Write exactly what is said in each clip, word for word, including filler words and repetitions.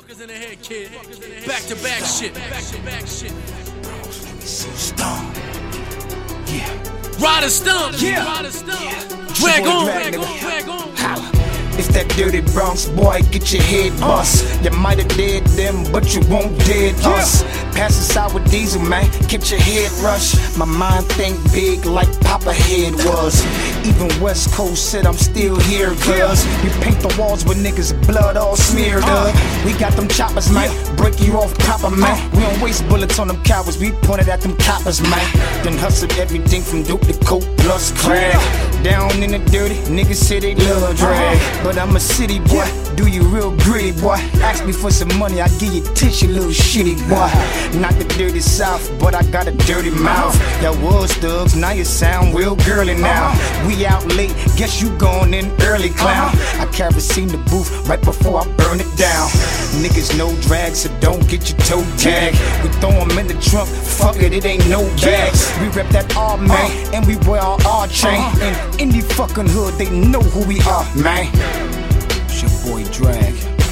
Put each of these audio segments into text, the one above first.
Fuckers in the head, kid. Back to back shit. Back to back shit. Stomp. Yeah. Rider stomp. Yeah. Rider stomp. Yeah. Drag on. Drag, Drag on. nigga. Drag on. Holla. It's that dirty Bronx boy, get your head bust. You might have dead them, but you won't dead us. Pass us out with diesel, man, get your head rush. My mind think big like Papa Head was. Even West Coast said I'm still here, cuz we paint the walls with niggas' blood all smeared up. We got them choppers, man, break you off copper, man. We don't waste bullets on them cowards, we pointed at them coppers, man. Then hustled everything from dope to coke plus crack. Down in the dirty, niggas say they love drag. But I'm a city boy, do you real gritty boy. Ask me for some money, I give you tissue, little shitty boy. Not the dirty south, but I got a dirty mouth. Y'all was thugs, now you sound real girly now. We out late, guess you going in early, clown. I kerosene the booth right before I burn it down. Niggas no drag, so don't get your toe tagged. We throw them in the trunk, fuck it, it ain't no bags. We rep that R, man, and we wear our R chain. In indie fucking hood, they know who we are, man. It's your boy Drag.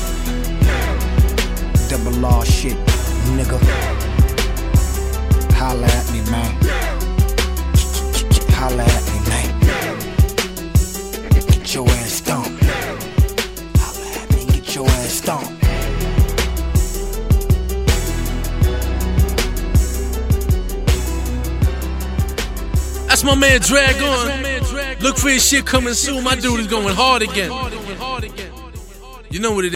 Double R shit, nigga. Holla at me, man. Holla at me, man. Get your ass stomped. Holla at me, get your ass stomped. That's my man Drag on. Look for his shit coming soon. My dude is going hard again. You know what it is.